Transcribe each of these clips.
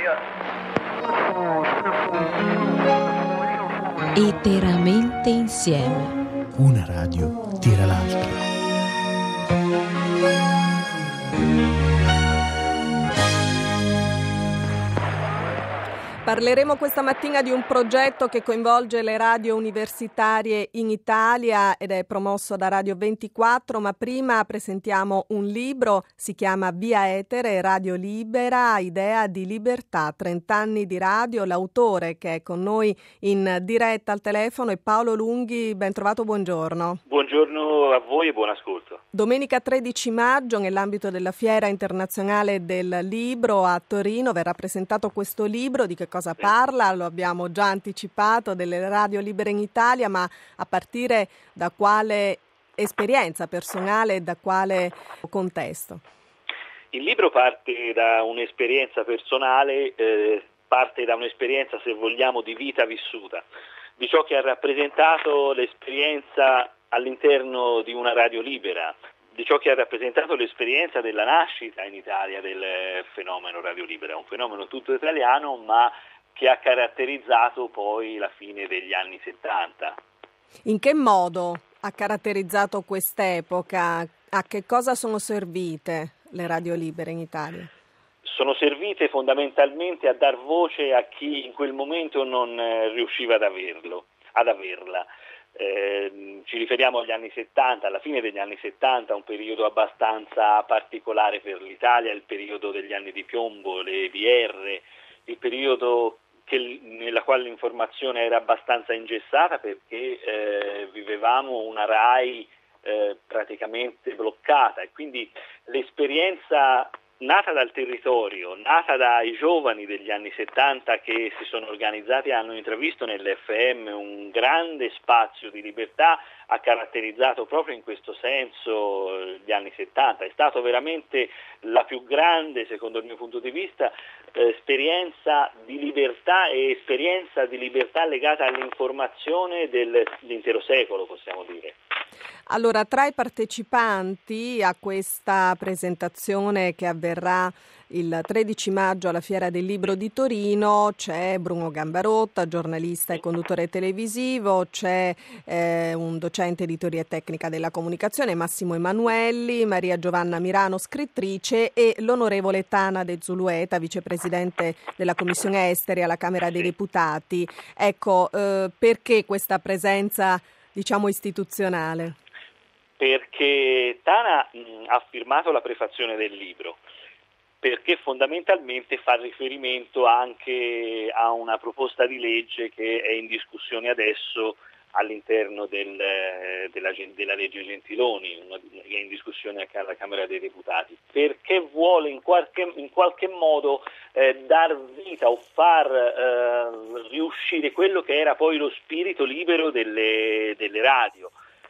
Eteramente insieme. Una radio tira l'altra. Parleremo questa mattina di un progetto che coinvolge le radio universitarie in Italia ed è promosso da Radio 24, ma prima presentiamo un libro, si chiama Via Etere, Radio Libera, idea di libertà, 30 anni di radio. L'autore che è con noi in diretta al telefono è Paolo Lunghi, ben trovato, buongiorno. Buongiorno a voi e buon ascolto. Domenica 13 maggio, nell'ambito della Fiera Internazionale del Libro a Torino, verrà presentato questo libro. Di che cosa parla? Lo abbiamo già anticipato, delle radio libere in Italia, ma a partire da quale esperienza personale e da quale contesto? Il libro parte da un'esperienza personale, parte da un'esperienza, se vogliamo, di vita vissuta, di ciò che ha rappresentato l'esperienza all'interno di una radio libera, di ciò che ha rappresentato l'esperienza della nascita in Italia del fenomeno radio libera, un fenomeno tutto italiano ma che ha caratterizzato poi la fine degli anni 70. In che modo ha caratterizzato quest'epoca? A che cosa sono servite le radio libere in Italia? Sono servite fondamentalmente a dar voce a chi in quel momento non riusciva ad averla. Ci riferiamo agli anni 70, alla fine degli anni 70, un periodo abbastanza particolare per l'Italia, il periodo degli anni di piombo, le VR, il periodo nella quale l'informazione era abbastanza ingessata perché vivevamo una RAI praticamente bloccata e quindi l'esperienza nata dal territorio, nata dai giovani degli anni 70 che si sono organizzati e hanno intravisto nell'FM un grande spazio di libertà, ha caratterizzato proprio in questo senso gli anni 70. È stato veramente la più grande, secondo il mio punto di vista, esperienza di libertà e esperienza di libertà legata all'informazione dell'intero secolo, possiamo dire. Allora, tra i partecipanti a questa presentazione che avverrà il 13 maggio alla Fiera del Libro di Torino c'è Bruno Gambarotta, giornalista e conduttore televisivo, c'è un docente di teoria tecnica della comunicazione, Massimo Emanuelli, Maria Giovanna Mirano, scrittrice, e l'onorevole Tana De Zulueta, vicepresidente della Commissione Esteri alla Camera dei Deputati. Ecco, perché questa presenza, diciamo, istituzionale? Perché Tana ha firmato la prefazione del libro, perché fondamentalmente fa riferimento anche a una proposta di legge che è in discussione adesso all'interno della legge Gentiloni, che è in discussione alla Camera dei Deputati, perché vuole in qualche modo dar vita o far riuscire quello che era poi lo spirito libero delle radio.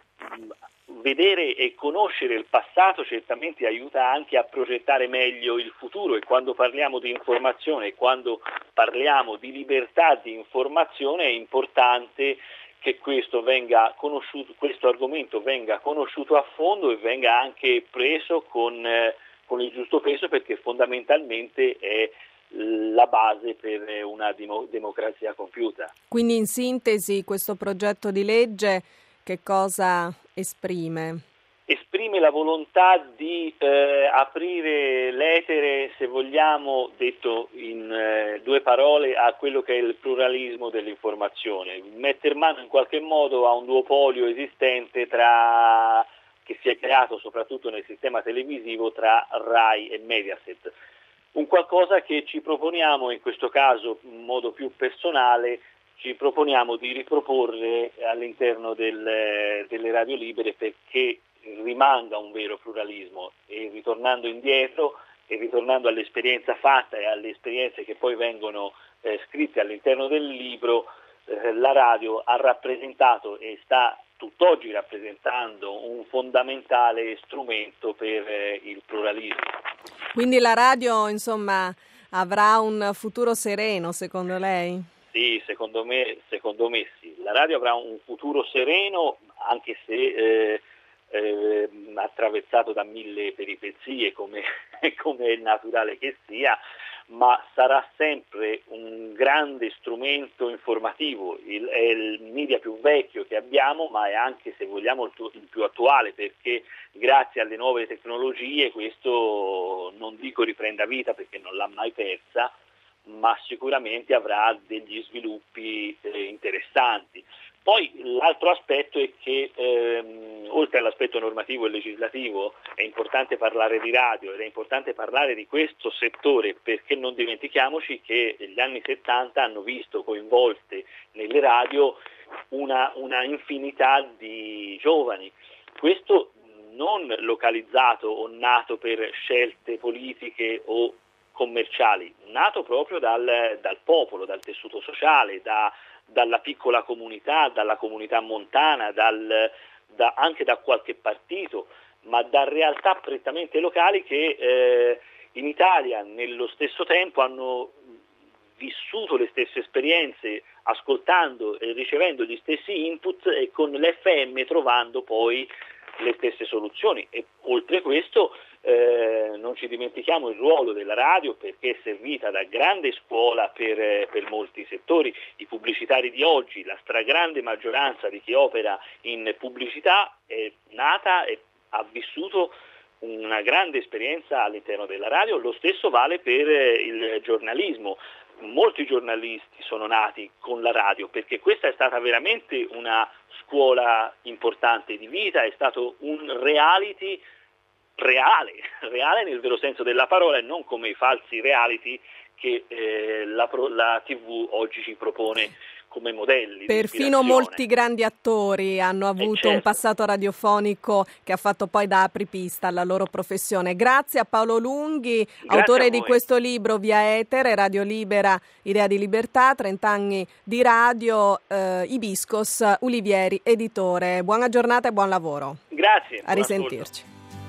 Vedere e conoscere il passato certamente aiuta anche a progettare meglio il futuro, e quando parliamo di informazione e quando parliamo di libertà di informazione è importante che questo argomento venga conosciuto a fondo e venga anche preso con il giusto peso, perché fondamentalmente è la base per una democrazia compiuta. Quindi, in sintesi, questo progetto di legge che cosa esprime? Esprime la volontà di aprire l'etere, se vogliamo, detto in due parole, a quello che è il pluralismo dell'informazione, metter mano in qualche modo a un duopolio esistente che si è creato soprattutto nel sistema televisivo tra RAI e Mediaset. Un qualcosa che ci proponiamo, in questo caso in modo più personale, ci proponiamo di riproporre all'interno delle radio libere, perché rimanga un vero pluralismo, e ritornando indietro e ritornando all'esperienza fatta e alle esperienze che poi vengono scritte all'interno del libro, la radio ha rappresentato e sta tutt'oggi rappresentando un fondamentale strumento per il pluralismo. Quindi la radio, insomma, avrà un futuro sereno, secondo lei? Sì, secondo me sì. La radio avrà un futuro sereno, anche se attraversato da mille peripezie, come è naturale che sia, ma sarà sempre un grande strumento informativo, è il media più vecchio che abbiamo, ma è anche, se vogliamo, il più attuale, perché grazie alle nuove tecnologie questo, non dico riprenda vita perché non l'ha mai persa, ma sicuramente avrà degli sviluppi interessanti. Poi l'altro aspetto è che oltre all'aspetto normativo e legislativo è importante parlare di radio ed è importante parlare di questo settore, perché non dimentichiamoci che gli anni 70 hanno visto coinvolte nelle radio una infinità di giovani. Questo non localizzato o nato per scelte politiche o commerciali, nato proprio dal popolo, dal tessuto sociale, dalla piccola comunità, dalla comunità montana, anche da qualche partito, ma da realtà prettamente locali che in Italia nello stesso tempo hanno vissuto le stesse esperienze, ascoltando e ricevendo gli stessi input e con l'FM trovando poi le stesse soluzioni. E oltre questo non ci dimentichiamo il ruolo della radio, perché è servita da grande scuola per molti settori. I pubblicitari di oggi, la stragrande maggioranza di chi opera in pubblicità è nata e ha vissuto una grande esperienza all'interno della radio. Lo stesso vale per il giornalismo. Molti giornalisti sono nati con la radio, perché questa è stata veramente una scuola importante di vita, è stato un reality reale nel vero senso della parola, e non come i falsi reality che la TV oggi ci propone come modelli. Perfino molti grandi attori hanno avuto un passato radiofonico che ha fatto poi da apripista alla loro professione. Grazie a Paolo Lunghi, autore di questo libro Via Etere, Radio Libera, Idea di Libertà, 30 anni di radio, Ibiscos Ulivieri, editore. Buona giornata e buon lavoro. Grazie. A risentirci.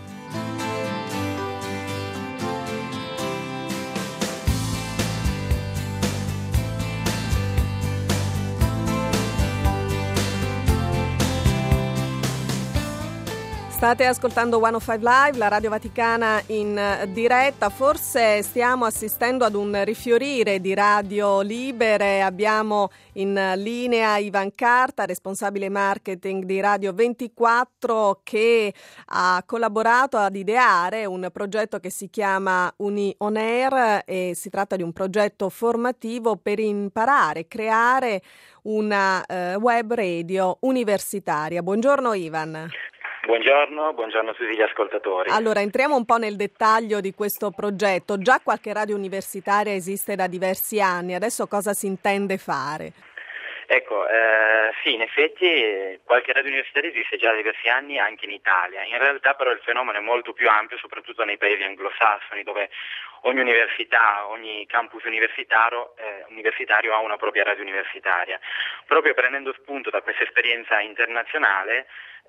State ascoltando 105 Live, la Radio Vaticana in diretta. Forse stiamo assistendo ad un rifiorire di radio libere. Abbiamo in linea Ivan Carta, responsabile marketing di Radio 24, che ha collaborato ad ideare un progetto che si chiama Uni On Air, e si tratta di un progetto formativo per imparare, creare una web radio universitaria. Buongiorno Ivan. Buongiorno a tutti gli ascoltatori. Allora, entriamo un po' nel dettaglio di questo progetto. Già qualche radio universitaria esiste da diversi anni, adesso cosa si intende fare? Ecco, sì, in effetti qualche radio universitaria esiste già da diversi anni anche in Italia. In realtà però il fenomeno è molto più ampio, soprattutto nei paesi anglosassoni, dove ogni università, ogni campus universitario ha una propria radio universitaria. Proprio prendendo spunto da questa esperienza internazionale,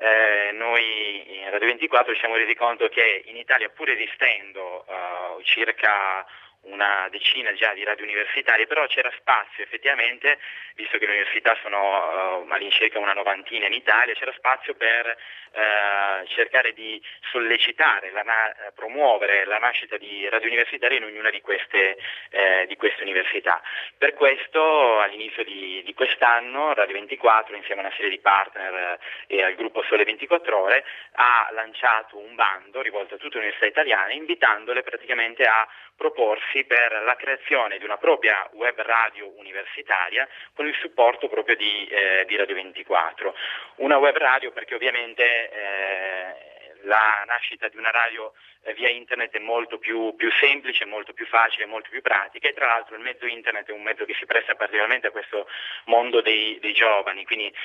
noi in Radio 24 ci siamo resi conto che in Italia, pur esistendo circa una decina già di radio universitarie, però c'era spazio effettivamente, visto che le università sono all'incirca una novantina in Italia, c'era spazio per cercare di sollecitare, promuovere la nascita di radio universitarie in ognuna di queste università. Per questo all'inizio di quest'anno Radio 24, insieme a una serie di partner e al gruppo Sole 24 Ore, ha lanciato un bando rivolto a tutte le università italiane, invitandole praticamente a proporsi per la creazione di una propria web radio universitaria con il supporto proprio di Radio 24. Una web radio perché ovviamente la nascita di una radio via internet è molto più semplice, molto più facile, molto più pratica, e tra l'altro il mezzo internet è un mezzo che si presta particolarmente a questo mondo dei giovani, quindi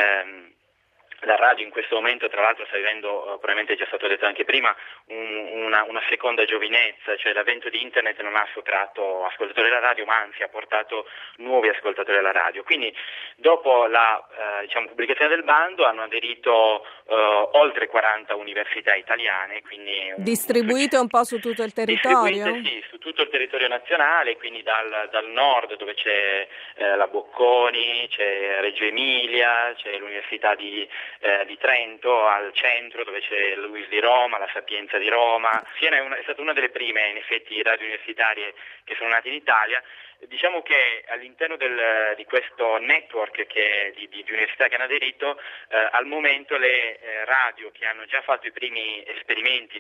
la radio in questo momento tra l'altro sta vivendo, probabilmente è già stato detto anche prima, una seconda giovinezza, cioè l'avvento di internet non ha sottratto ascoltatori alla radio, ma anzi ha portato nuovi ascoltatori alla radio. Quindi dopo la pubblicazione del bando hanno aderito oltre 40 università italiane, quindi distribuite un po' su tutto il territorio? Sì, su tutto il territorio nazionale, quindi dal nord, dove c'è la Bocconi, c'è Reggio Emilia, c'è l'Università di di Trento, al centro dove c'è l'UIS di Roma, la Sapienza di Roma. Siena è stata una delle prime in effetti radio universitarie che sono nate in Italia. Diciamo che all'interno di questo network di università che hanno aderito, al momento le radio che hanno già fatto i primi esperimenti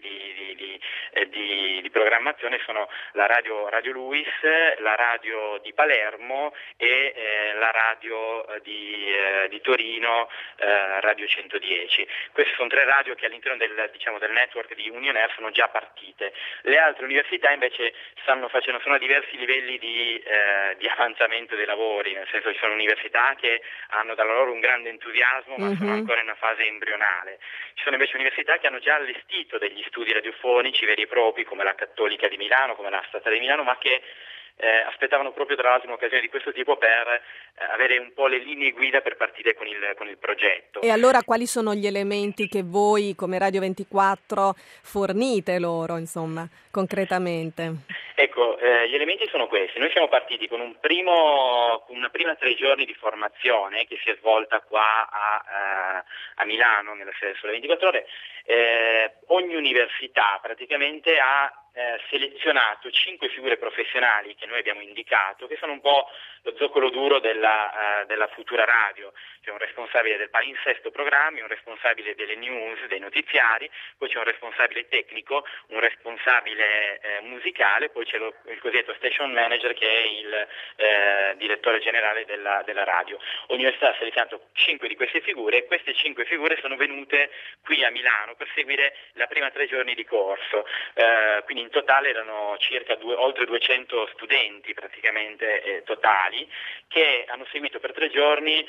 di programmazione sono la radio LUIS, la radio di Palermo e la radio di Torino, Radio 110. Queste sono 3 radio che all'interno del network di Union Air sono già partite. Le altre università invece sono a diversi livelli di avanzamento dei lavori, nel senso che ci sono università che hanno da loro un grande entusiasmo ma sono ancora in una fase embrionale. Ci sono invece università che hanno già allestito degli studi radiofonici veri e propri, come la Cattolica di Milano, come la Statale di Milano, ma che aspettavano proprio tra l'altro un'occasione di questo tipo per avere un po' le linee guida per partire con il progetto. E allora quali sono gli elementi che voi come Radio 24 fornite loro, insomma, concretamente? Ecco, gli elementi sono questi. Noi siamo partiti con una prima 3 giorni di formazione che si è svolta qua a Milano, nella sede Sole 24 Ore. Ogni università praticamente ha selezionato 5 figure professionali che noi abbiamo indicato, che sono un po' lo zoccolo duro della futura radio. C'è un responsabile del palinsesto programmi, un responsabile delle news, dei notiziari, poi c'è un responsabile tecnico, un responsabile musicale, poi c'è il cosiddetto station manager che è il direttore generale della radio. Ogni università ha selezionato 5 di queste figure e queste 5 figure sono venute qui a Milano per seguire la prima 3 giorni di corso. Quindi in totale erano circa oltre 200 studenti praticamente totali che hanno seguito per 3 giorni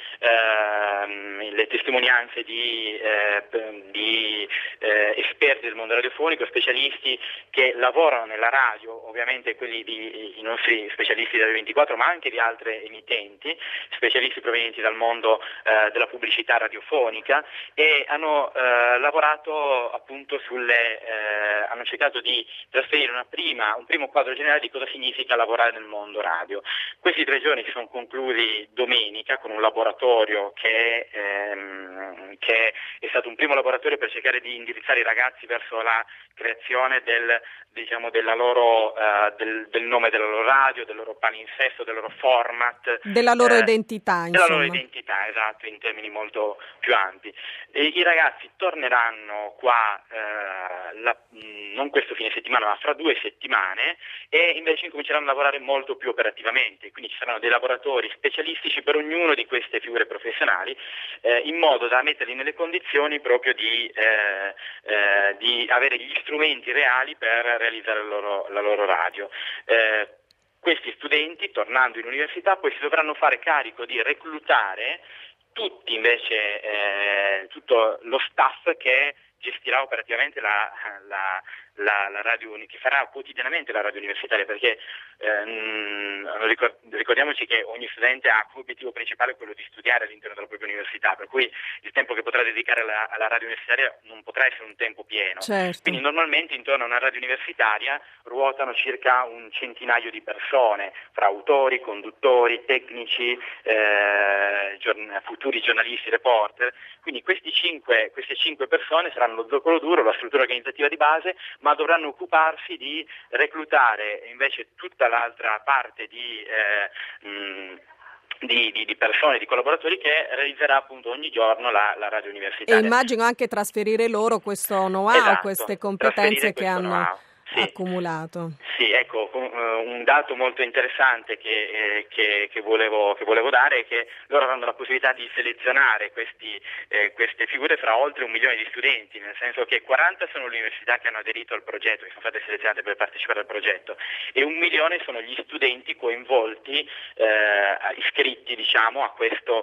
le testimonianze di esperti del mondo radiofonico, specialisti che lavorano nella radio, ovviamente i nostri specialisti di Radio 24, ma anche di altre emittenti, specialisti provenienti dal mondo della pubblicità radiofonica, e hanno lavorato appunto hanno cercato di trasferire un primo quadro generale di cosa significa lavorare nel mondo radio. Questi 3 giorni si sono conclusi domenica con un laboratorio che è stato un primo laboratorio per cercare di indirizzare i ragazzi verso la creazione del nome della loro radio, del loro palinsesto, del loro format, della loro identità, insomma. Della loro identità, esatto, in termini molto più ampi. E i ragazzi torneranno qua non questo fine settimana, ma fra 2 settimane, e invece incominceranno a lavorare molto più operativamente. Quindi ci saranno dei laboratori specialistici per ognuno di queste figure professionali, in modo da metterli nelle condizioni proprio di avere gli strumenti reali per realizzare la loro radio. Questi studenti, tornando in università, poi si dovranno fare carico di reclutare tutti invece tutto lo staff che gestirà operativamente la radio, che farà quotidianamente la radio universitaria, perché ricordiamoci che ogni studente ha come obiettivo principale quello di studiare all'interno della propria università, per cui il tempo che potrà dedicare alla radio universitaria non potrà essere un tempo pieno. Certo. Quindi normalmente intorno a una radio universitaria ruotano circa un centinaio di persone, fra autori, conduttori, tecnici, futuri giornalisti, reporter. Quindi queste 5 persone saranno lo zoccolo duro, la struttura organizzativa di base, ma dovranno occuparsi di reclutare invece tutta l'altra parte di persone, di collaboratori che realizzerà appunto ogni giorno la radio universitaria. E immagino anche trasferire loro questo know-how, esatto, queste competenze che hanno know-how. Sì. accumulato. Sì, ecco, un dato molto interessante che volevo dare è che loro avranno la possibilità di selezionare queste figure fra oltre 1 milione di studenti, nel senso che 40 sono le università che hanno aderito al progetto, che sono state selezionate per partecipare al progetto, e 1 milione sono gli studenti coinvolti, iscritti diciamo a queste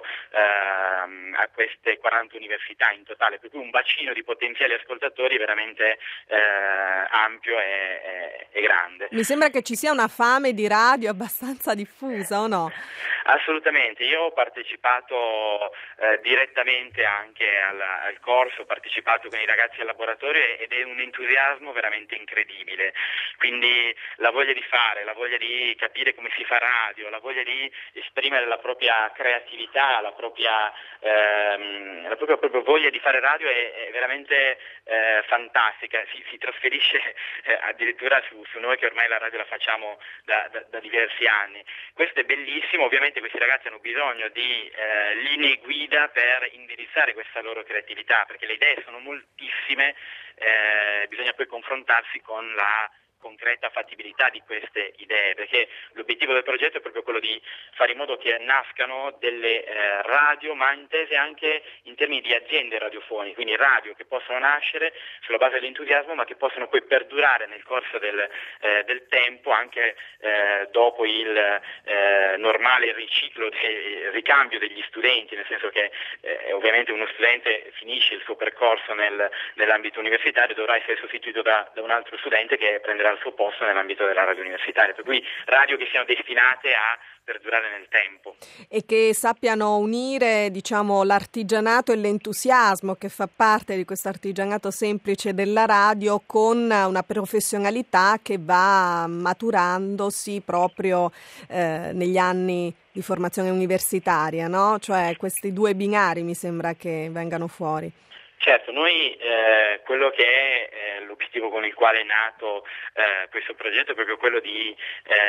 40 università in totale, per cui un bacino di potenziali ascoltatori veramente ampio e grande. Mi sembra che ci sia una fame di radio abbastanza diffusa, o no? Assolutamente, io ho partecipato direttamente anche al corso, ho partecipato con i ragazzi al laboratorio ed è un entusiasmo veramente incredibile, quindi la voglia di fare, la voglia di capire come si fa radio, la voglia di esprimere la propria creatività, la propria proprio voglia di fare radio è veramente fantastica, si trasferisce addirittura su noi che ormai la radio la facciamo da diversi anni. Questo è bellissimo, ovviamente questi ragazzi hanno bisogno di linee guida per indirizzare questa loro creatività, perché le idee sono moltissime, bisogna poi confrontarsi con la concreta fattibilità di queste idee, perché l'obiettivo del progetto è proprio quello di fare in modo che nascano delle radio, ma intese anche in termini di aziende radiofoniche, quindi radio che possono nascere sulla base dell'entusiasmo, ma che possono poi perdurare nel corso del tempo, anche dopo il normale ricambio degli studenti, nel senso che ovviamente uno studente finisce il suo percorso nell'ambito universitario, dovrà essere sostituito da un altro studente che prenderà il suo posto nell'ambito della radio universitaria, per cui radio che siano destinate a perdurare nel tempo. E che sappiano unire, l'artigianato e l'entusiasmo che fa parte di questo artigianato semplice della radio con una professionalità che va maturandosi proprio negli anni di formazione universitaria, no? Cioè questi due binari mi sembra che vengano fuori. Certo, noi quello che è l'obiettivo con il quale è nato questo progetto è proprio quello di,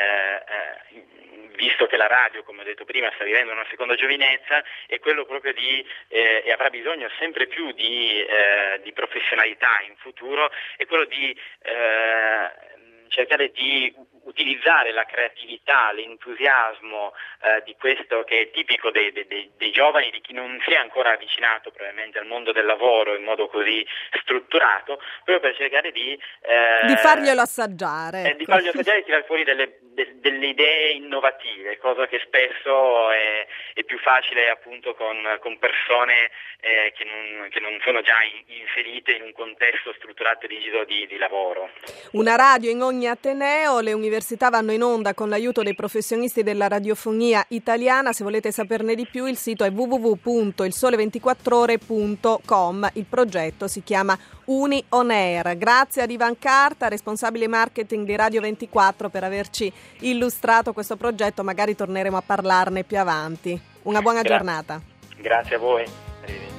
visto che la radio, come ho detto prima, sta vivendo una seconda giovinezza, è quello proprio e avrà bisogno sempre più di professionalità in futuro, è quello di cercare di utilizzare la creatività, l'entusiasmo di questo che è tipico dei giovani, di chi non si è ancora avvicinato probabilmente al mondo del lavoro in modo così strutturato, proprio per cercare di farglielo assaggiare. Di farglielo assaggiare e tirare fuori delle idee innovative, cosa che spesso è più facile appunto con persone che non sono già inserite in un contesto strutturato e rigido di lavoro. Una radio in ogni ateneo, le università vanno in onda con l'aiuto dei professionisti della radiofonia italiana. Se volete saperne di più, il sito è www.ilsole24ore.com. Il progetto si chiama Uni On Air. Grazie ad Ivan Carta, responsabile marketing di Radio 24, per averci illustrato questo progetto. Magari torneremo a parlarne più avanti. Una buona giornata. Grazie a voi. Arrivederci.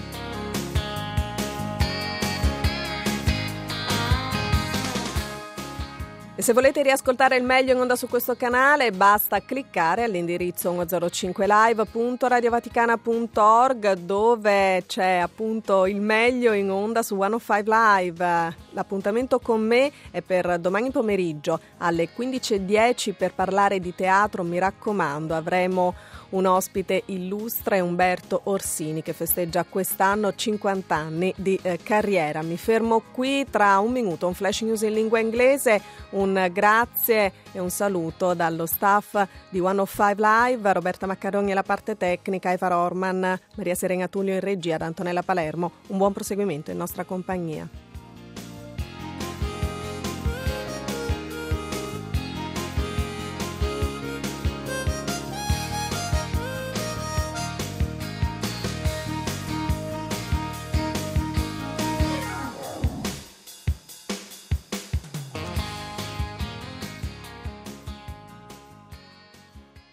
E se volete riascoltare il meglio in onda su questo canale, basta cliccare all'indirizzo 105live.radiovaticana.org, dove c'è appunto il meglio in onda su 105 Live. L'appuntamento con me è per domani pomeriggio alle 15:10 per parlare di teatro. Mi raccomando, avremo un ospite illustre, Umberto Orsini, che festeggia quest'anno 50 anni di carriera. Mi fermo qui, tra un minuto un flash news in lingua inglese. Un grazie e un saluto dallo staff di 105 Live, Roberta Maccaroni alla parte tecnica, Eva Rorman, Maria Serena Tullio in regia, da Antonella Palermo. Un buon proseguimento in nostra compagnia.